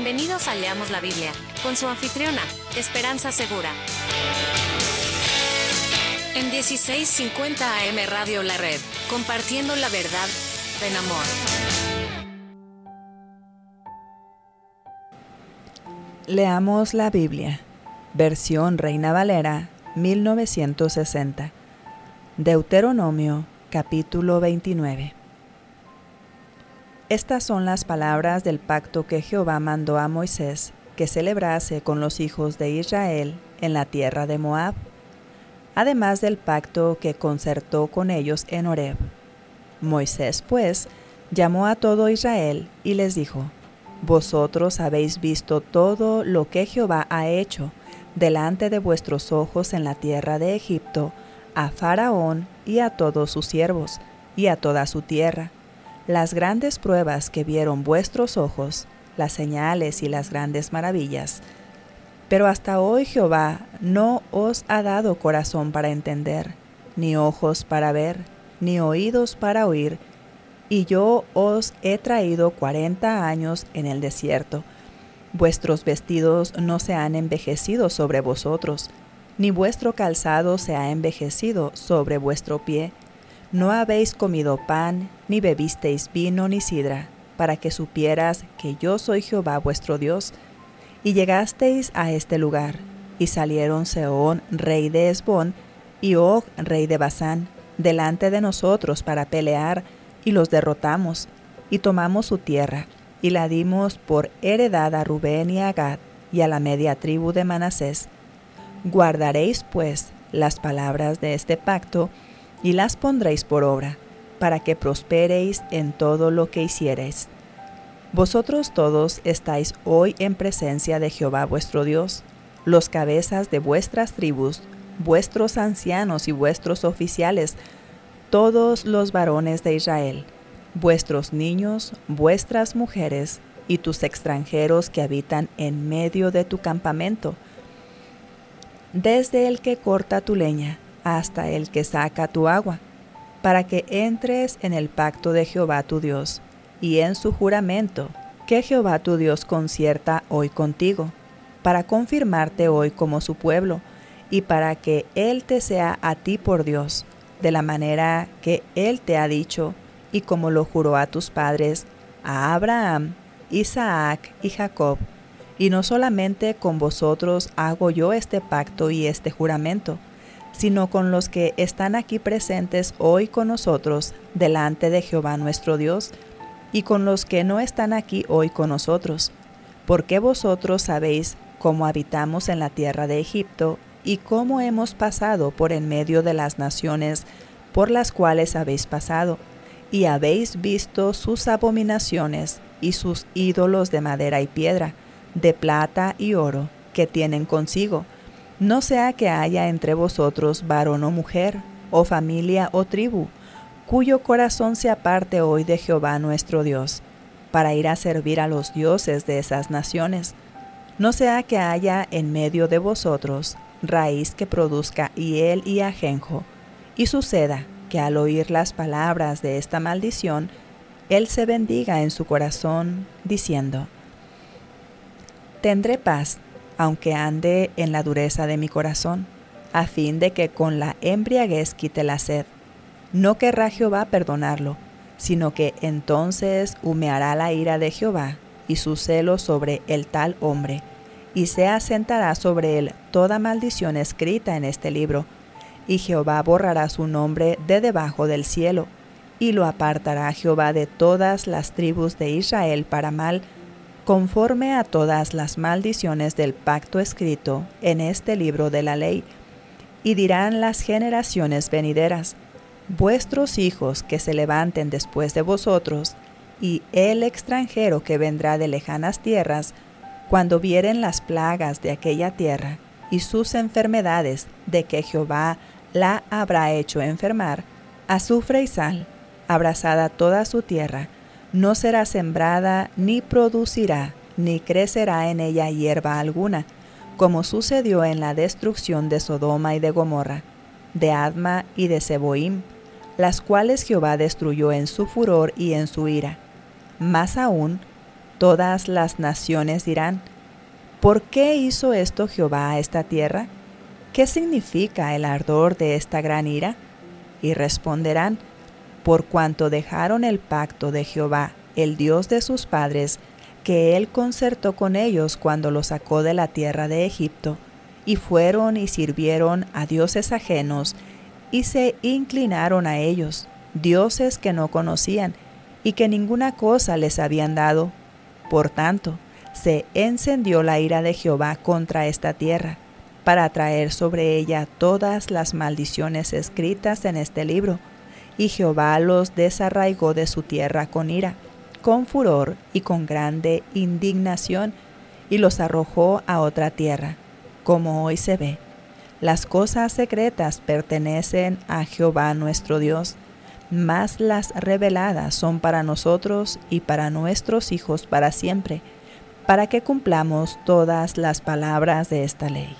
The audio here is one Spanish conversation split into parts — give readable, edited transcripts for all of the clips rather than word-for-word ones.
Bienvenidos a Leamos la Biblia, con su anfitriona, Esperanza Segura. En 1650 AM Radio La Red, compartiendo la verdad en amor. Leamos la Biblia, versión Reina Valera, 1960. Deuteronomio, capítulo 29. Estas son las palabras del pacto que Jehová mandó a Moisés que celebrase con los hijos de Israel en la tierra de Moab, además del pacto que concertó con ellos en Horeb. Moisés, pues, llamó a todo Israel y les dijo: Vosotros habéis visto todo lo que Jehová ha hecho delante de vuestros ojos en la tierra de Egipto, a Faraón y a todos sus siervos, y a toda su tierra, las grandes pruebas que vieron vuestros ojos, las señales y las grandes maravillas. Pero hasta hoy Jehová no os ha dado corazón para entender, ni ojos para ver, ni oídos para oír, y yo os he traído 40 años en el desierto. Vuestros vestidos no se han envejecido sobre vosotros, ni vuestro calzado se ha envejecido sobre vuestro pie. No habéis comido pan, ni bebisteis vino ni sidra, para que supieras que yo soy Jehová vuestro Dios. Y llegasteis a este lugar, y salieron Sehón, rey de Hesbón, y Og, rey de Basán, delante de nosotros para pelear, y los derrotamos, y tomamos su tierra, y la dimos por heredad a Rubén y a Gad, y a la media tribu de Manasés. Guardaréis, pues, las palabras de este pacto, y las pondréis por obra, para que prosperéis en todo lo que hiciereis. Vosotros todos estáis hoy en presencia de Jehová vuestro Dios, los cabezas de vuestras tribus, vuestros ancianos y vuestros oficiales, todos los varones de Israel, vuestros niños, vuestras mujeres y tus extranjeros que habitan en medio de tu campamento, desde el que corta tu leña hasta el que saca tu agua, para que entres en el pacto de Jehová tu Dios, y en su juramento que Jehová tu Dios concierta hoy contigo, para confirmarte hoy como su pueblo, y para que Él te sea a ti por Dios, de la manera que Él te ha dicho, y como lo juró a tus padres, a Abraham, Isaac y Jacob. Y no solamente con vosotros hago yo este pacto y este juramento, sino con los que están aquí presentes hoy con nosotros delante de Jehová nuestro Dios, y con los que no están aquí hoy con nosotros, porque vosotros sabéis cómo habitamos en la tierra de Egipto, y cómo hemos pasado por en medio de las naciones por las cuales habéis pasado, y habéis visto sus abominaciones y sus ídolos de madera y piedra, de plata y oro, que tienen consigo. No sea que haya entre vosotros varón o mujer, o familia o tribu, cuyo corazón se aparte hoy de Jehová nuestro Dios, para ir a servir a los dioses de esas naciones. No sea que haya en medio de vosotros raíz que produzca hiel y ajenjo, y suceda que al oír las palabras de esta maldición, él se bendiga en su corazón, diciendo: Tendré paz, aunque ande en la dureza de mi corazón, a fin de que con la embriaguez quite la sed. No querrá Jehová perdonarlo, sino que entonces humeará la ira de Jehová y su celo sobre el tal hombre, y se asentará sobre él toda maldición escrita en este libro, y Jehová borrará su nombre de debajo del cielo, y lo apartará Jehová de todas las tribus de Israel para mal, conforme a todas las maldiciones del pacto escrito en este libro de la ley. Y dirán las generaciones venideras: vuestros hijos que se levanten después de vosotros, y el extranjero que vendrá de lejanas tierras, cuando vieren las plagas de aquella tierra y sus enfermedades de que Jehová la habrá hecho enfermar, azufre y sal, abrasada toda su tierra, no será sembrada, ni producirá, ni crecerá en ella hierba alguna, como sucedió en la destrucción de Sodoma y de Gomorra, de Adma y de Seboim, las cuales Jehová destruyó en su furor y en su ira. Más aún, Todas las naciones dirán, ¿por qué hizo esto Jehová a esta tierra? ¿Qué significa el ardor de esta gran ira? Y responderán, por cuanto dejaron el pacto de Jehová, el Dios de sus padres, que él concertó con ellos cuando los sacó de la tierra de Egipto, y fueron y sirvieron a dioses ajenos, y se inclinaron a ellos, dioses que no conocían, y que ninguna cosa les habían dado. Por tanto, se encendió la ira de Jehová contra esta tierra, para traer sobre ella todas las maldiciones escritas en este libro, y Jehová los desarraigó de su tierra con ira, con furor y con grande indignación, y los arrojó a otra tierra, como hoy se ve. Las cosas secretas pertenecen a Jehová nuestro Dios, mas las reveladas son para nosotros y para nuestros hijos para siempre, para que cumplamos todas las palabras de esta ley.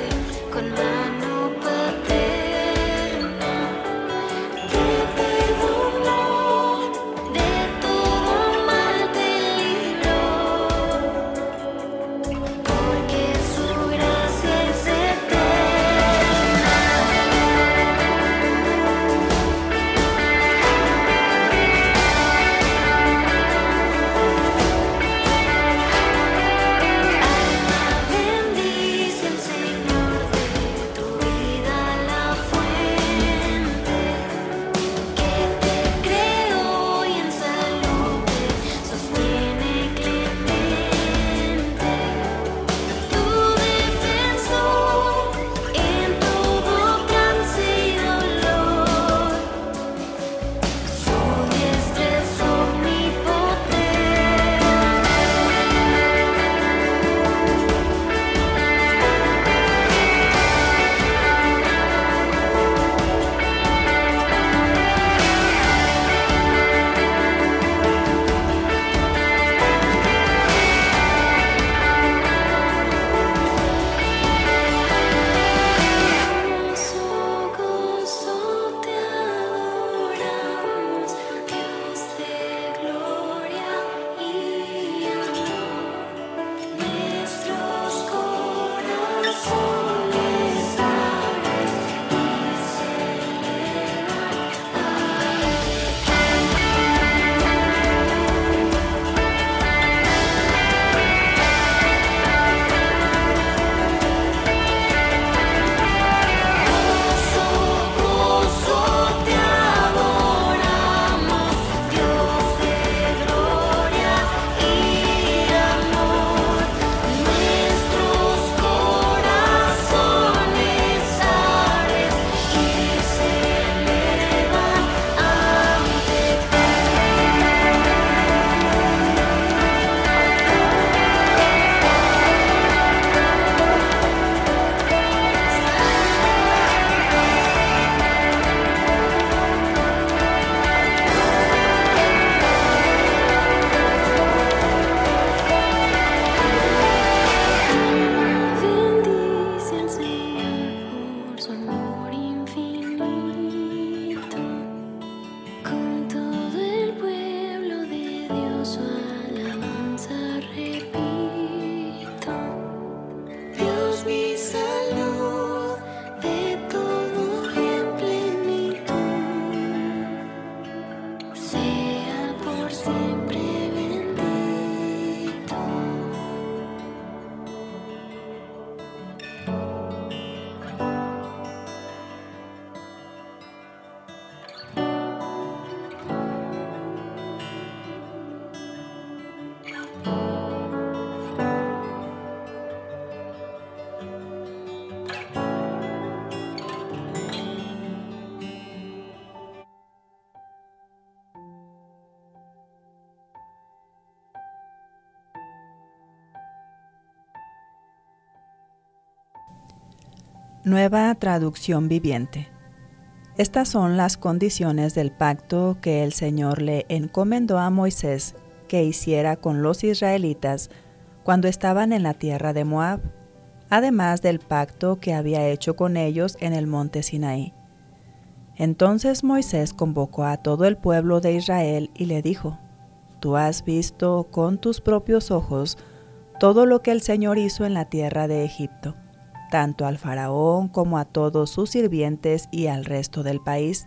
Perdón. Nueva traducción viviente. Estas son las condiciones del pacto que el Señor le encomendó a Moisés que hiciera con los israelitas cuando estaban en la tierra de Moab, además del pacto que había hecho con ellos en el monte Sinaí. Entonces Moisés convocó a todo el pueblo de Israel y le dijo: Tú has visto con tus propios ojos todo lo que el Señor hizo en la tierra de Egipto, tanto al faraón como a todos sus sirvientes y al resto del país.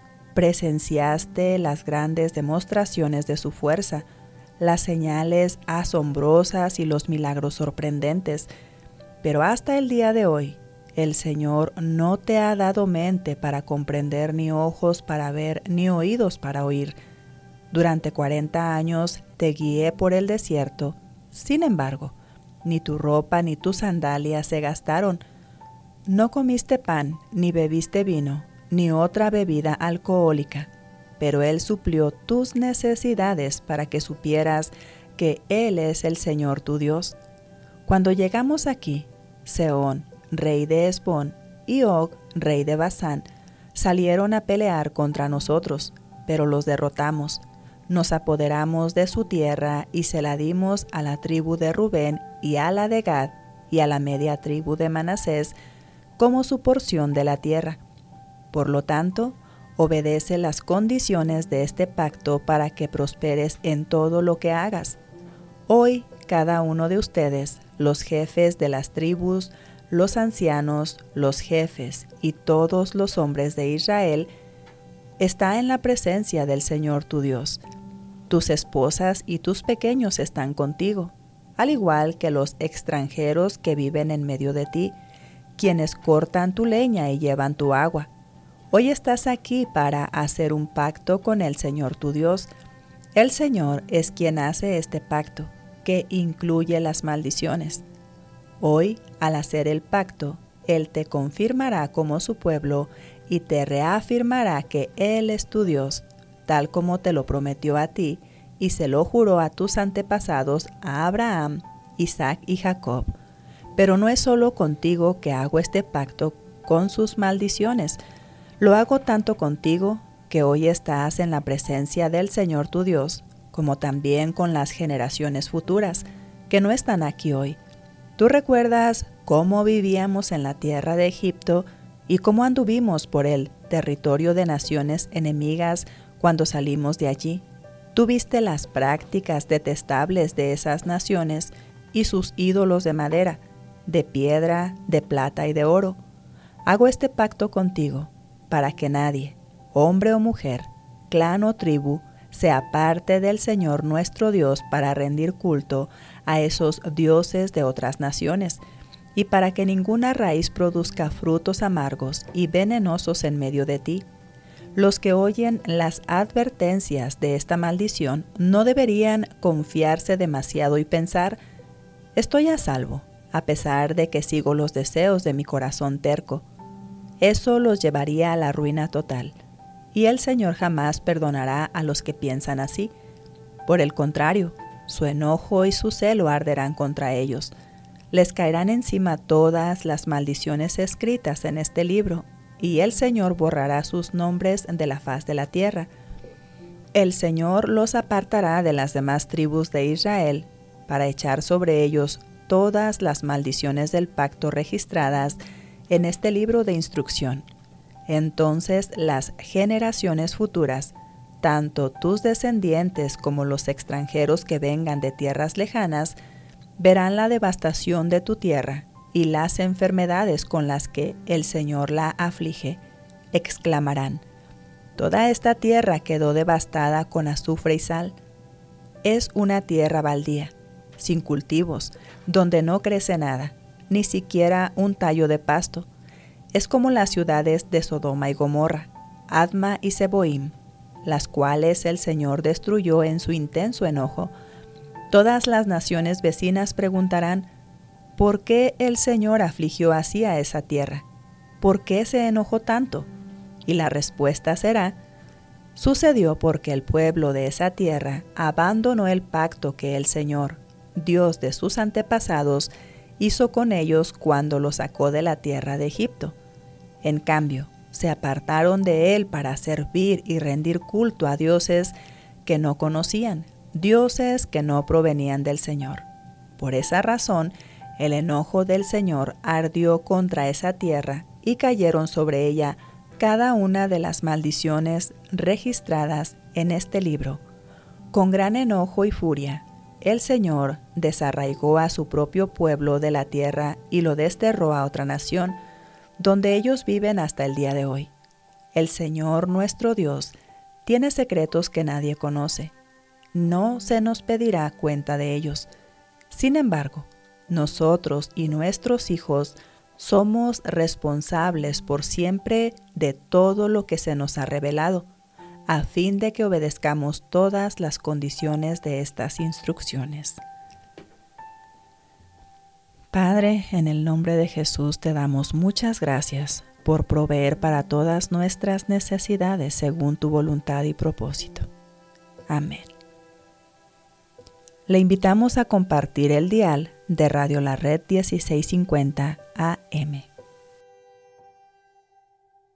Presenciaste las grandes demostraciones de su fuerza, las señales asombrosas y los milagros sorprendentes. Pero hasta el día de hoy, el Señor no te ha dado mente para comprender, ni ojos para ver, ni oídos para oír. Durante 40 años te guié por el desierto. Sin embargo, ni tu ropa ni tus sandalias se gastaron. No comiste pan, ni bebiste vino, ni otra bebida alcohólica. Pero Él suplió tus necesidades para que supieras que Él es el Señor tu Dios. Cuando llegamos aquí, Sehón, rey de Hesbón, y Og, rey de Basán, salieron a pelear contra nosotros, pero los derrotamos. Nos apoderamos de su tierra y se la dimos a la tribu de Rubén y a la de Gad y a la media tribu de Manasés como su porción de la tierra. Por lo tanto, obedece las condiciones de este pacto para que prosperes en todo lo que hagas. Hoy, cada uno de ustedes, los jefes de las tribus, los ancianos, los jefes y todos los hombres de Israel, está en la presencia del Señor tu Dios. Tus esposas y tus pequeños están contigo, al igual que los extranjeros que viven en medio de ti, quienes cortan tu leña y llevan tu agua. Hoy estás aquí para hacer un pacto con el Señor tu Dios. El Señor es quien hace este pacto, que incluye las maldiciones. Hoy, al hacer el pacto, Él te confirmará como su pueblo y te reafirmará que Él es tu Dios, tal como te lo prometió a ti y se lo juró a tus antepasados, a Abraham, Isaac y Jacob. Pero no es solo contigo que hago este pacto con sus maldiciones. Lo hago tanto contigo, que hoy estás en la presencia del Señor tu Dios, como también con las generaciones futuras, que no están aquí hoy. Tú recuerdas cómo vivíamos en la tierra de Egipto y cómo anduvimos por el territorio de naciones enemigas cuando salimos de allí. Tú viste las prácticas detestables de esas naciones y sus ídolos de madera, de piedra, de plata y de oro. Hago este pacto contigo para que nadie, hombre o mujer, clan o tribu, se aparte del Señor nuestro Dios para rendir culto a esos dioses de otras naciones, y para que ninguna raíz produzca frutos amargos y venenosos en medio de ti. Los que oyen las advertencias de esta maldición no deberían confiarse demasiado y pensar: estoy a salvo, a pesar de que sigo los deseos de mi corazón terco. Eso los llevaría a la ruina total. Y el Señor jamás perdonará a los que piensan así. Por el contrario, su enojo y su celo arderán contra ellos. Les caerán encima todas las maldiciones escritas en este libro, y el Señor borrará sus nombres de la faz de la tierra. El Señor los apartará de las demás tribus de Israel, para echar sobre ellos todas las maldiciones del pacto registradas en este libro de instrucción. Entonces las generaciones futuras, tanto tus descendientes como los extranjeros que vengan de tierras lejanas, verán la devastación de tu tierra y las enfermedades con las que el Señor la aflige. Exclamarán: toda esta tierra quedó devastada con azufre y sal. Es una tierra baldía, sin cultivos, donde no crece nada, ni siquiera un tallo de pasto. Es como las ciudades de Sodoma y Gomorra, Adma y Seboim, las cuales el Señor destruyó en su intenso enojo. Todas las naciones vecinas preguntarán: ¿por qué el Señor afligió así a esa tierra? ¿Por qué se enojó tanto? Y la respuesta será: sucedió porque el pueblo de esa tierra abandonó el pacto que el Señor, Dios de sus antepasados, hizo con ellos cuando los sacó de la tierra de Egipto. En cambio, se apartaron de él para servir y rendir culto a dioses que no conocían, dioses que no provenían del Señor. Por esa razón, el enojo del Señor ardió contra esa tierra y cayeron sobre ella cada una de las maldiciones registradas en este libro. Con gran enojo y furia, el Señor desarraigó a su propio pueblo de la tierra y lo desterró a otra nación, donde ellos viven hasta el día de hoy. El Señor nuestro Dios tiene secretos que nadie conoce. No se nos pedirá cuenta de ellos. Sin embargo, nosotros y nuestros hijos somos responsables por siempre de todo lo que se nos ha revelado, a fin de que obedezcamos todas las condiciones de estas instrucciones. Padre, en el nombre de Jesús te damos muchas gracias por proveer para todas nuestras necesidades según tu voluntad y propósito. Amén. Le invitamos a compartir el dial de Radio La Red 1650 AM.